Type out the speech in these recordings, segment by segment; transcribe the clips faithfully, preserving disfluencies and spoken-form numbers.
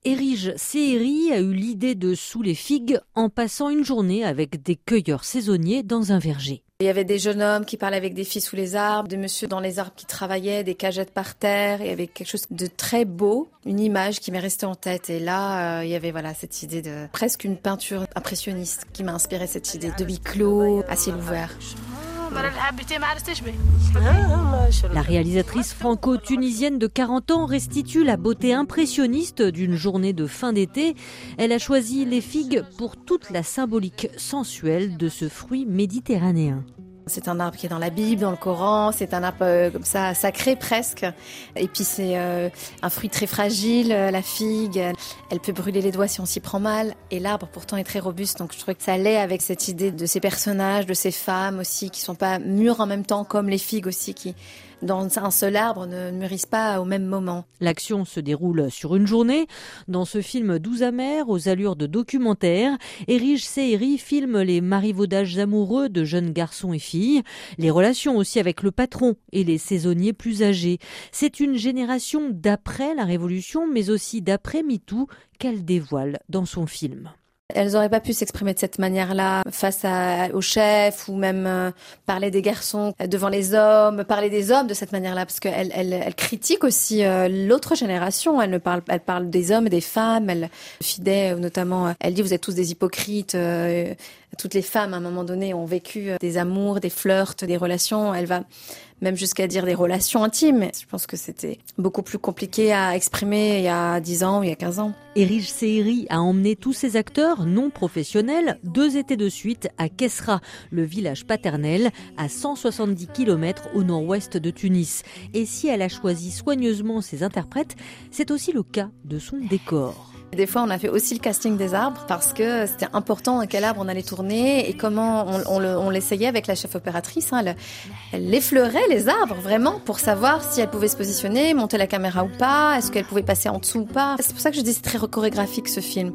Erij Sehéri a eu l'idée de Sous les figues en passant une journée avec des cueilleurs saisonniers dans un verger. Il y avait des jeunes hommes qui parlaient avec des filles sous les arbres, des messieurs dans les arbres qui travaillaient, des cagettes par terre. Il y avait quelque chose de très beau, une image qui m'est restée en tête. Et là, euh, il y avait voilà cette idée de presque une peinture impressionniste qui m'a inspiré cette idée de huis clos, à ciel ouvert. La réalisatrice franco-tunisienne de quarante ans restitue la beauté impressionniste d'une journée de fin d'été. Elle a choisi les figues pour toute la symbolique sensuelle de ce fruit méditerranéen. C'est un arbre qui est dans la Bible, dans le Coran, c'est un arbre euh, comme ça sacré presque. Et puis c'est euh, un fruit très fragile, euh, la figue, elle peut brûler les doigts si on s'y prend mal. Et l'arbre pourtant est très robuste, donc je trouvais que ça allait avec cette idée de ces personnages, de ces femmes aussi qui sont pas mûres en même temps, comme les figues aussi qui, dans un seul arbre, ne mûrissent pas au même moment. L'action se déroule sur une journée. Dans ce film doux amer, aux allures de documentaire, Erij Sehéri filme les marivaudages amoureux de jeunes garçons et filles, les relations aussi avec le patron et les saisonniers plus âgés. C'est une génération d'après la Révolution, mais aussi d'après MeToo qu'elle dévoile dans son film. Elles n'auraient pas pu s'exprimer de cette manière-là face à, au chef ou même euh, parler des garçons devant les hommes, parler des hommes de cette manière-là parce qu'elles elles, elles critiquent aussi euh, l'autre génération. Elle ne parle, elle parle des hommes et des femmes. Elle Fidé notamment, elle dit vous êtes tous des hypocrites. Euh, toutes les femmes à un moment donné ont vécu des amours, des flirts, des relations. Elle va même jusqu'à dire des relations intimes. Je pense que c'était beaucoup plus compliqué à exprimer il y a dix ans ou il y a quinze ans. Erij Sehéri a emmené tous ses acteurs non professionnels deux étés de suite à Kessra, le village paternel, à cent soixante-dix kilomètres au nord-ouest de Tunis. Et si elle a choisi soigneusement ses interprètes, c'est aussi le cas de son décor. Des fois, on a fait aussi le casting des arbres parce que c'était important à quel arbre on allait tourner et comment on, on, le, on l'essayait avec la chef opératrice. Hein. Elle, elle effleurait les arbres vraiment pour savoir si elle pouvait se positionner, monter la caméra ou pas, est-ce qu'elle pouvait passer en dessous ou pas. C'est pour ça que je dis c'est très chorégraphique ce film.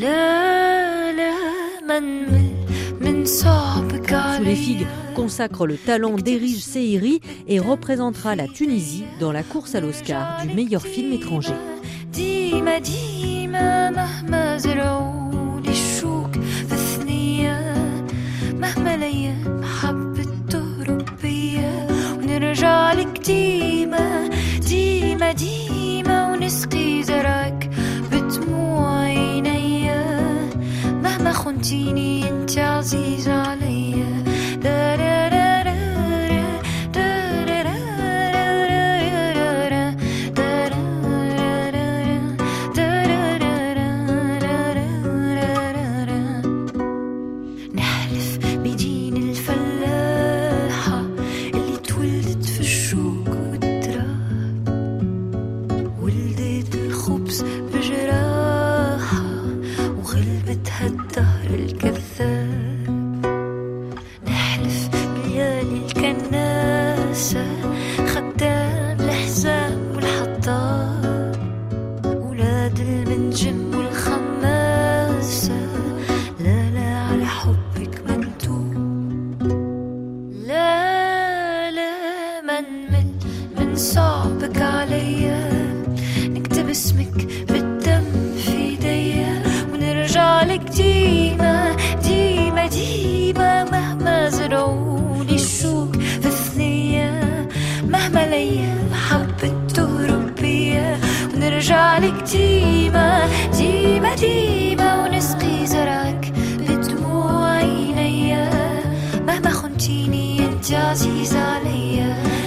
Sous les figues consacre le talent d'Erij Sehéri et représentera la Tunisie dans la course à l'Oscar du meilleur film étranger. ديما ديما مهما زرعوا لي الشوك في ثنية مهما ليا حبت تهرب بيا ونرجع لك ديما ديما ديما ونسقي زرعك بدموع عينيا مهما خنتيني انت عزيزة عليا لا لا لا صعبك عليا نكتب اسمك بالدم في ايديا ونرجع لك ديما ديما ديما مهما زرعولي الشوك في ثنية مهما ليا حبت تهرب بيا ونرجع لك ديما ديما ديما ونسقي زرعك بدموع عينيا مهما خنتيني انت عزيزة عليا